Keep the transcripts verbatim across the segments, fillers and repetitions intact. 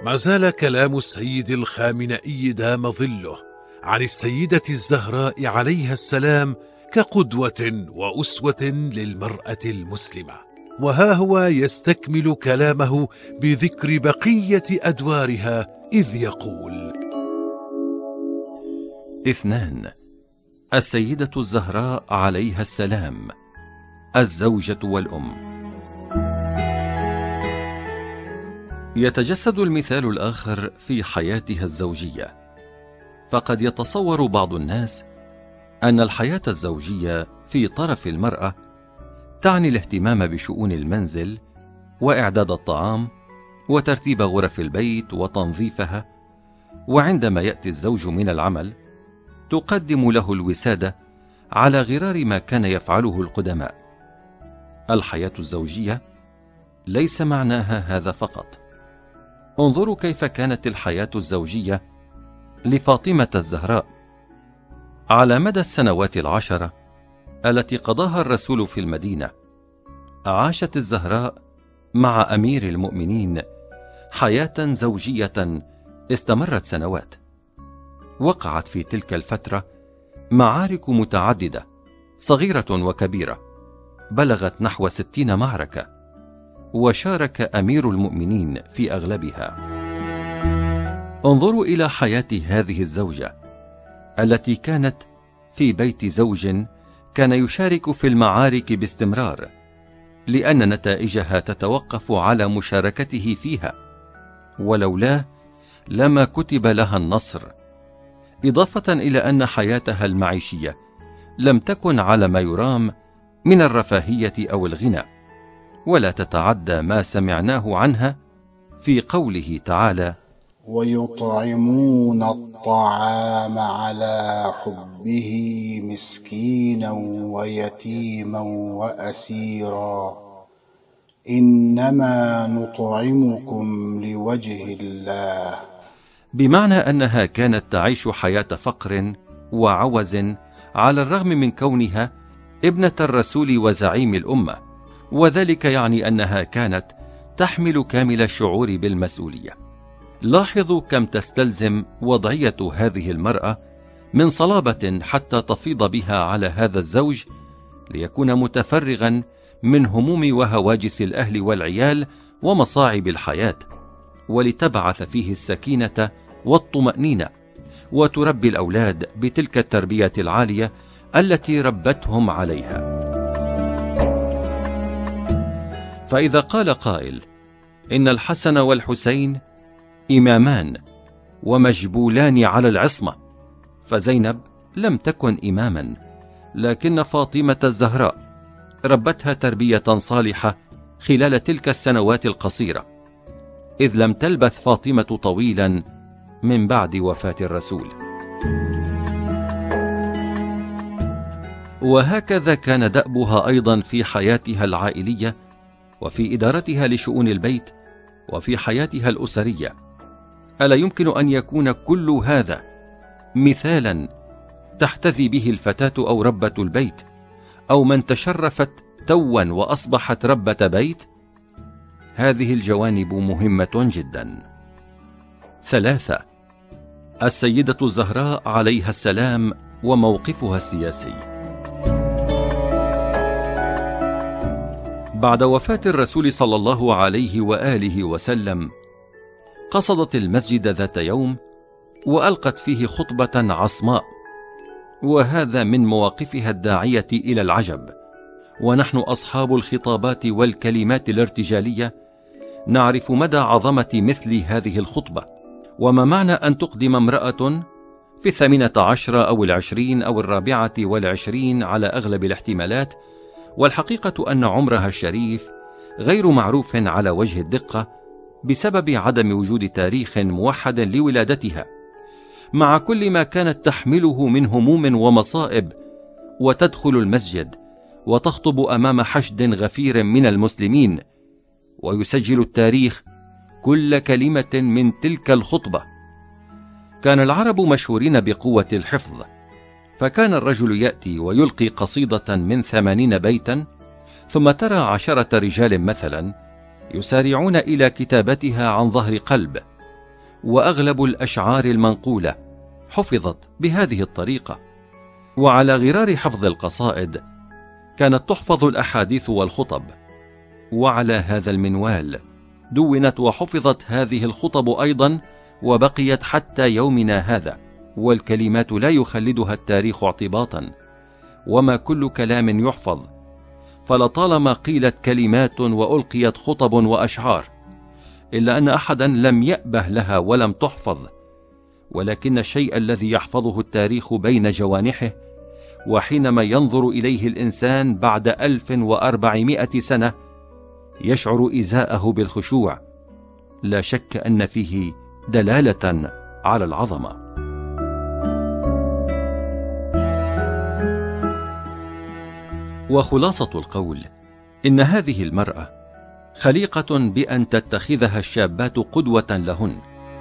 ما زال كلام السيد الخامنئي دام ظله عن السيدة الزهراء عليها السلام كقدوة وأسوة للمرأة المسلمة، وها هو يستكمل كلامه بذكر بقية أدوارها إذ يقول: اثنان. السيدة الزهراء عليها السلام، الزوجة والأم. يتجسد المثال الآخر في حياتها الزوجية، فقد يتصور بعض الناس أن الحياة الزوجية في طرف المرأة تعني الاهتمام بشؤون المنزل وإعداد الطعام وترتيب غرف البيت وتنظيفها، وعندما يأتي الزوج من العمل تقدم له الوسادة على غرار ما كان يفعله القدماء. الحياة الزوجية ليس معناها هذا فقط. انظروا كيف كانت الحياة الزوجية لفاطمة الزهراء على مدى السنوات العشرة التي قضاها الرسول في المدينة. عاشت الزهراء مع أمير المؤمنين حياة زوجية استمرت سنوات. وقعت في تلك الفترة معارك متعددة صغيرة وكبيرة بلغت نحو ستين معركة، وشارك أمير المؤمنين في أغلبها. انظروا إلى حياة هذه الزوجة التي كانت في بيت زوج كان يشارك في المعارك باستمرار، لأن نتائجها تتوقف على مشاركته فيها، ولولاه لما كتب لها النصر. إضافة إلى أن حياتها المعيشية لم تكن على ما يرام من الرفاهية أو الغنى، ولا تتعدى ما سمعناه عنها في قوله تعالى: ويطعمون الطعام على حبه مسكينا ويتيما وأسيرا إنما نطعمكم لوجه الله. بمعنى أنها كانت تعيش حياة فقر وعوز على الرغم من كونها ابنة الرسول وزعيم الأمة، وذلك يعني أنها كانت تحمل كامل الشعور بالمسؤولية. لاحظوا كم تستلزم وضعية هذه المرأة من صلابة حتى تفيض بها على هذا الزوج ليكون متفرغا من هموم وهواجس الأهل والعيال ومصاعب الحياة، ولتبعث فيه السكينة والطمأنينة، وتربي الأولاد بتلك التربية العالية التي ربتهم عليها. فإذا قال قائل إن الحسن والحسين إمامان ومجبولان على العصمة، فزينب لم تكن إماما، لكن فاطمة الزهراء ربتها تربية صالحة خلال تلك السنوات القصيرة، إذ لم تلبث فاطمة طويلا من بعد وفاة الرسول. وهكذا كان دأبها أيضا في حياتها العائلية، وفي إدارتها لشؤون البيت، وفي حياتها الأسرية. ألا يمكن أن يكون كل هذا مثالا تحتذي به الفتاة أو ربة البيت، أو من تشرفت توا وأصبحت ربة بيت؟ هذه الجوانب مهمة جدا. ثلاثة. السيدة الزهراء عليها السلام وموقفها السياسي. بعد وفاة الرسول صلى الله عليه وآله وسلم قصدت المسجد ذات يوم وألقت فيه خطبة عصماء، وهذا من مواقفها الداعية إلى العجب. ونحن أصحاب الخطابات والكلمات الارتجالية نعرف مدى عظمة مثل هذه الخطبة، وما معنى أن تقدم امرأة في الثامنة عشرة أو العشرين أو الرابعة والعشرين على أغلب الاحتمالات، والحقيقة أن عمرها الشريف غير معروف على وجه الدقة بسبب عدم وجود تاريخ موحد لولادتها، مع كل ما كانت تحمله من هموم ومصائب، وتدخل المسجد وتخطب أمام حشد غفير من المسلمين، ويسجل التاريخ كل كلمة من تلك الخطبة. كان العرب مشهورين بقوة الحفظ، فكان الرجل يأتي ويلقي قصيدة من ثمانين بيتا، ثم ترى عشرة رجال مثلا يسارعون إلى كتابتها عن ظهر قلب، وأغلب الأشعار المنقولة حفظت بهذه الطريقة. وعلى غرار حفظ القصائد كانت تحفظ الأحاديث والخطب، وعلى هذا المنوال دونت وحفظت هذه الخطب أيضا، وبقيت حتى يومنا هذا، والكلمات لا يخلدها التاريخ اعتباطا، وما كل كلام يحفظ، فلطالما قيلت كلمات وألقيت خطب وأشعار، إلا أن أحدا لم يأبه لها ولم تحفظ. ولكن الشيء الذي يحفظه التاريخ بين جوانحه، وحينما ينظر إليه الإنسان بعد ألف وأربعمائة سنة يشعر إزاءه بالخشوع، لا شك أن فيه دلالة على العظمة. وخلاصة القول إن هذه المرأة خليقة بأن تتخذها الشابات قدوة لهن.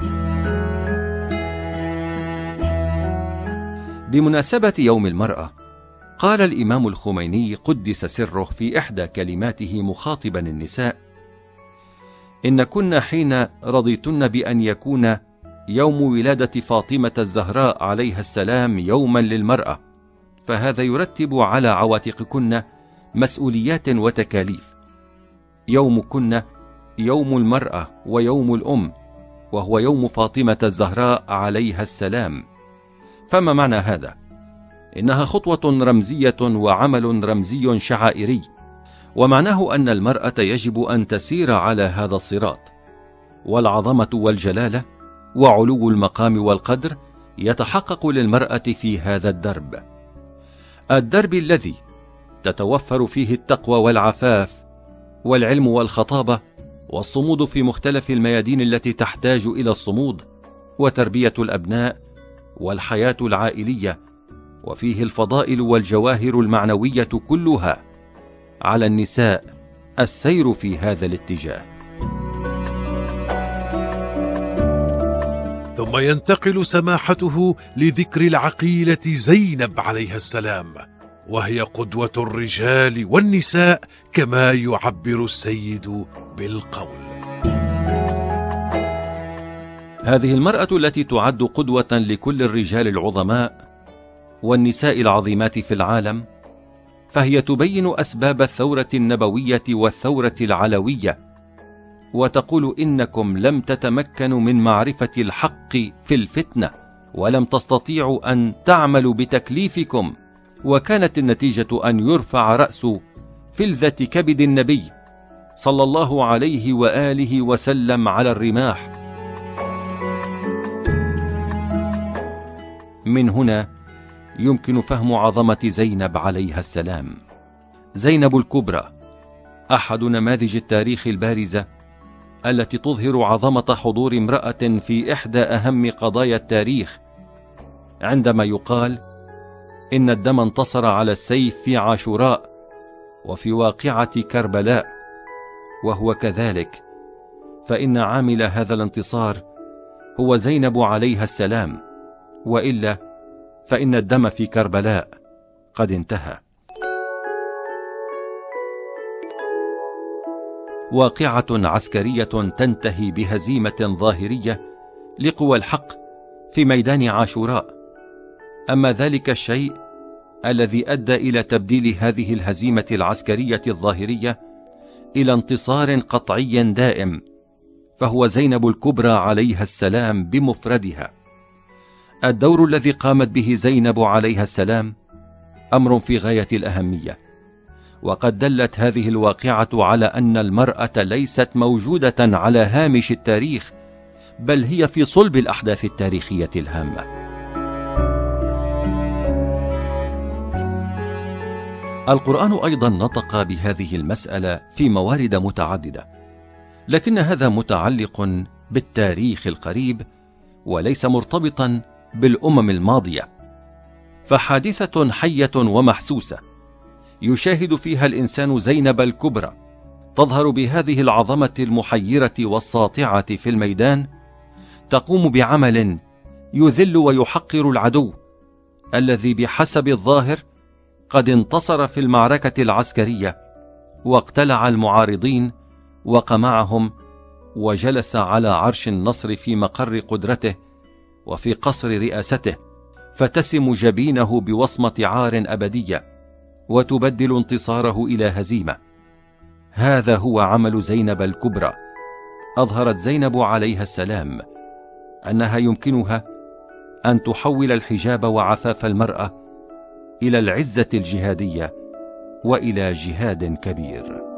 بمناسبة يوم المرأة، قال الإمام الخميني قدس سره في إحدى كلماته مخاطبا النساء: إن كنا حين رضيتن بأن يكون يوم ولادة فاطمة الزهراء عليها السلام يوما للمرأة، فهذا يرتب على عواتقكن مسؤوليات وتكاليف. يومكن يوم المرأة ويوم الأم، وهو يوم فاطمة الزهراء عليها السلام. فما معنى هذا؟ إنها خطوة رمزية وعمل رمزي شعائري، ومعناه أن المرأة يجب أن تسير على هذا الصراط، والعظمة والجلالة وعلو المقام والقدر يتحقق للمرأة في هذا الدرب، الدرب الذي تتوفر فيه التقوى والعفاف والعلم والخطابة والصمود في مختلف الميادين التي تحتاج إلى الصمود، وتربية الأبناء والحياة العائلية، وفيه الفضائل والجواهر المعنوية كلها. على النساء السير في هذا الاتجاه. ثم ينتقل سماحته لذكر العقيلة زينب عليها السلام، وهي قدوة الرجال والنساء كما يعبر السيد بالقول. هذه المرأة التي تعد قدوة لكل الرجال العظماء والنساء العظيمات في العالم، فهي تبين أسباب الثورة النبوية والثورة العلوية، وتقول: إنكم لم تتمكنوا من معرفة الحق في الفتنة، ولم تستطيعوا أن تعملوا بتكليفكم، وكانت النتيجة أن يرفع رأس فلذة كبد النبي صلى الله عليه وآله وسلم على الرماح. من هنا يمكن فهم عظمة زينب عليها السلام. زينب الكبرى أحد نماذج التاريخ البارزة التي تظهر عظمة حضور امرأة في إحدى أهم قضايا التاريخ، عندما يقال إن الدم انتصر على السيف في عاشوراء وفي واقعة كربلاء، وهو كذلك، فإن عامل هذا الانتصار هو زينب عليها السلام، وإلا فإن الدم في كربلاء قد انتهى. واقعة عسكرية تنتهي بهزيمة ظاهرية لقوى الحق في ميدان عاشوراء. أما ذلك الشيء الذي أدى إلى تبديل هذه الهزيمة العسكرية الظاهرية إلى انتصار قطعي دائم، فهو زينب الكبرى عليها السلام بمفردها. الدور الذي قامت به زينب عليها السلام أمر في غاية الأهمية، وقد دلت هذه الواقعة على أن المرأة ليست موجودة على هامش التاريخ، بل هي في صلب الأحداث التاريخية الهامة. القرآن أيضا نطق بهذه المسألة في موارد متعددة، لكن هذا متعلق بالتاريخ القريب وليس مرتبطا بالأمم الماضية، فحادثة حية ومحسوسة يشاهد فيها الإنسان زينب الكبرى تظهر بهذه العظمة المحيرة والساطعة في الميدان، تقوم بعمل يذل ويحقر العدو الذي بحسب الظاهر قد انتصر في المعركة العسكرية واقتلع المعارضين وقمعهم وجلس على عرش النصر في مقر قدرته وفي قصر رئاسته، فتسم جبينه بوصمة عار أبدية وتبدل انتصاره إلى هزيمة. هذا هو عمل زينب الكبرى. أظهرت زينب عليها السلام أنها يمكنها أن تحول الحجاب وعفاف المرأة إلى العزة الجهادية وإلى جهاد كبير.